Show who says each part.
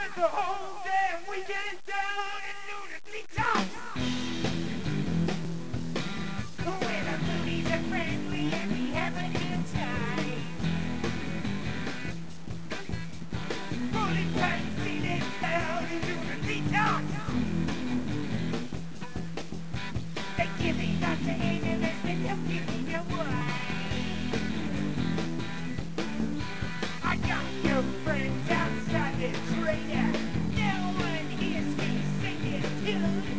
Speaker 1: the whole damn weekend down in Nudity Town.